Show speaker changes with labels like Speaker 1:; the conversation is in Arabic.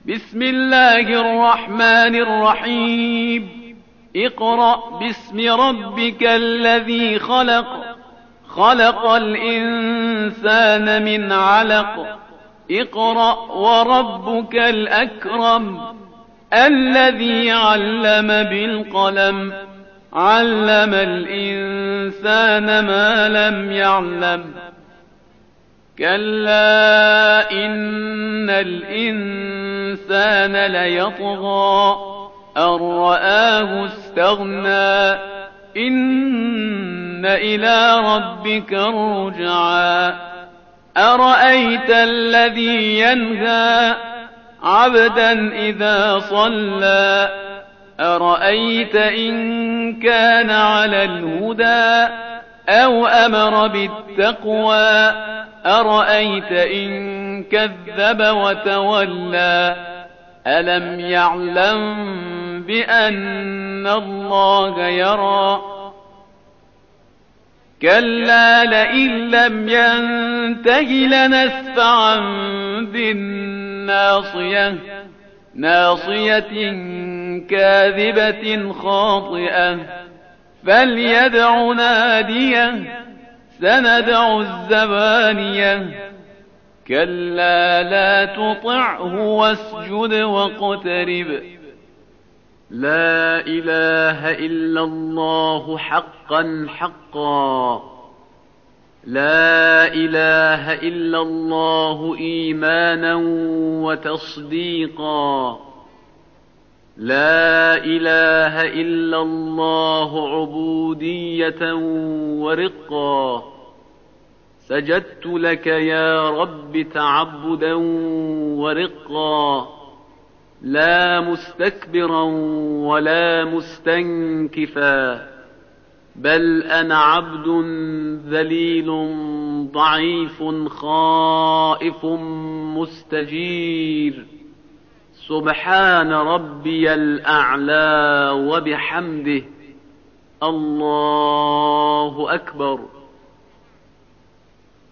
Speaker 1: بسم الله الرحمن الرحيم اقرأ باسم ربك الذي خلق خلق الإنسان من علق اقرأ وربك الأكرم الذي علم بالقلم علم الإنسان ما لم يعلم كلا إن الإنسان ليطغى أن رآه استغنى إن إلى ربك الرجعى أرأيت الذي ينهى عبدا إذا صلى أرأيت إن كان على الهدى أو أمر بالتقوى أرأيت إن كذب وتولى ألم يعلم بأن الله يرى كلا لئن لم ينته لنسفعا بالناصية ناصية كاذبة خاطئة فليدع ناديه سندع الزبانية كلا لا تطعه واسجد واقترب لا إله إلا الله حقا حقا لا إله إلا الله إيمانا وتصديقا لا إله إلا الله عبودية ورقا سجدت لك يا رب تعبدا ورقا لا مستكبرا ولا مستنكفا بل أنا عبد ذليل ضعيف خائف مستجير سبحان ربي الأعلى وبحمده الله أكبر